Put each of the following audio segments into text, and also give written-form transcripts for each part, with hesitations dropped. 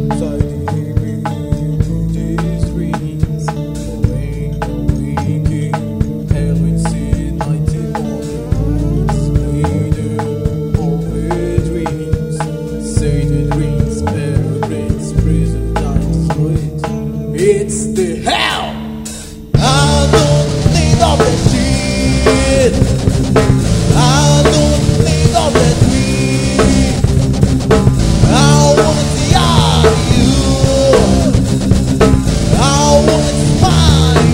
It's the hell. I don't need all that shit. I don't need all that weed. I wanna see all you. I wanna find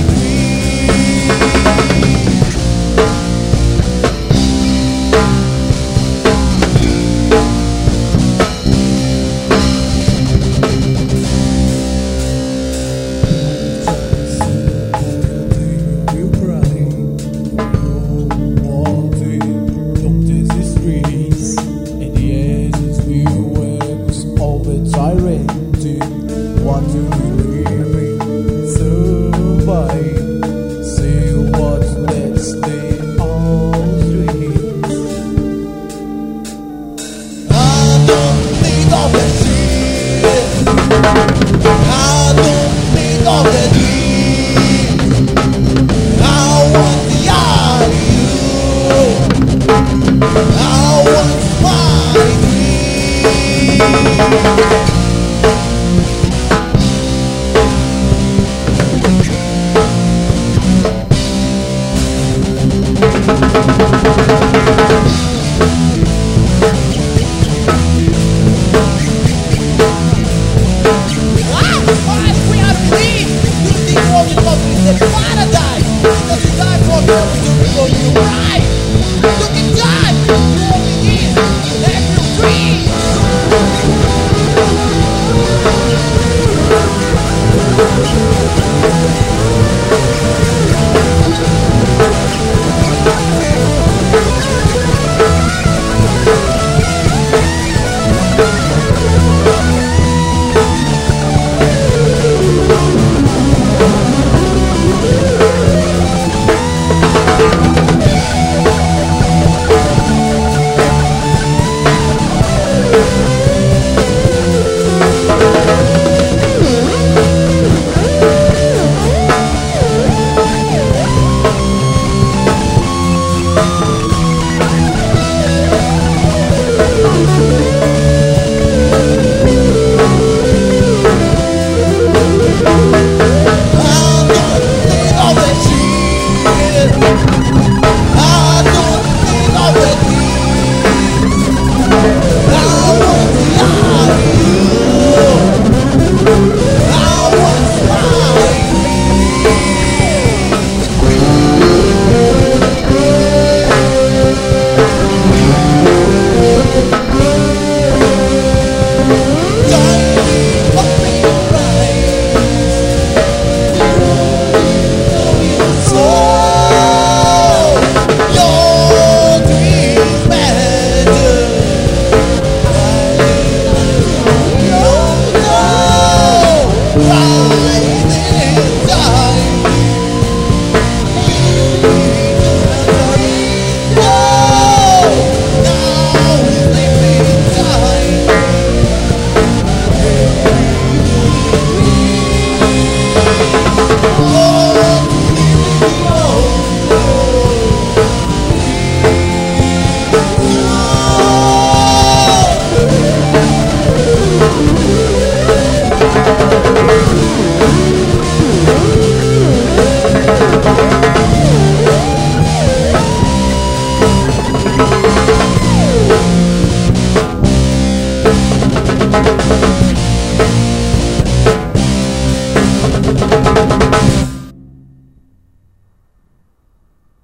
what do we really survive? Say what let's stay all dreams. I don't need all that shit. I don't need all that weed. I want the eye of you. I want to find me. Paradise, because you die for them to go you right. You can die, you only need every free. Wow.